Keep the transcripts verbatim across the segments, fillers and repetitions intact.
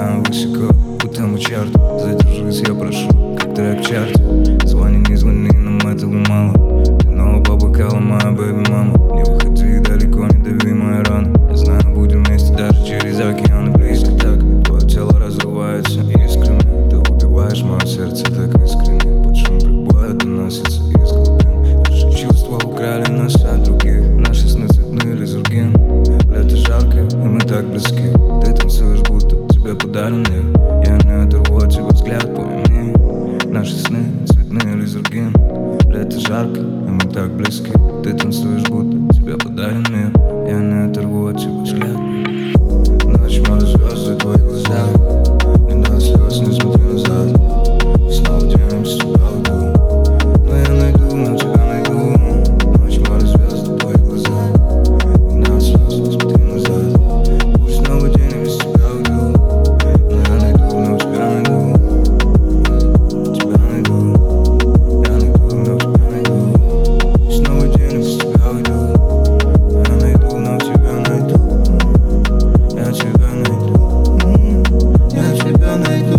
летаем высоко, по тому чарту. Задержись, я прошу, как трек в чарте. Звони, не звони, нам этого мало. Ты снова по бокалам, моя бэби мама. Не выходи далеко, не дави мои раны. Я знаю, будем вместе даже через океаны. Близко так, твое тело разрывается искрами. Ты убиваешь мое сердце так искренне. Под шум прибоя доносится из глубин. Наши чувства украли нас от других. Наши сны цветные лизургин. Лето жарко, и мы так близки. Ты танцуешь, будто тебе подарен мир. Я не оторву от тебя взгляд, помни мне. Наши сны цветные лизургин. Лето жарко, и мы так близки. Ты танцуешь, будто тебе подарен мир. Я не оторву от тебя взгляд. Ночь, море, звезды, твои глаза. Не до слез, не смотри назад. Снова день без тебя уйду. Но я найду, но тебя найду. Ночь, море, звезды, твои глаза. Не до слез, не смотри назад. Пусть снова день без тебя уйду. Но я найду, но тебя найду. Тебя найду. Я найду, но тебя найду. Пусть снова день без тебя уйду. Я найду, но тебя найду. Я тебя найду. Я тебя найду.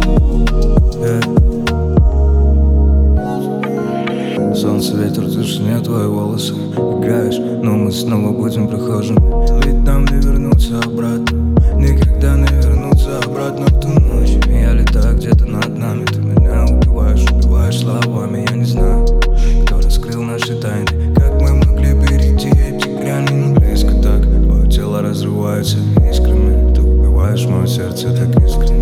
Yeah. Солнце, ветер, тишине, твои волосы. Играешь, но мы снова будем прохожими. Ведь нам не вернуться обратно. Никогда не вернуться обратно в ту ночь. Я летаю где-то над нами. Ты меня убиваешь, убиваешь словами. Я не знаю, кто раскрыл наши тайны. Как мы могли перейти эти грани, но близко так. Твое тело разрывается искрами. Ты убиваешь мое сердце так искренне.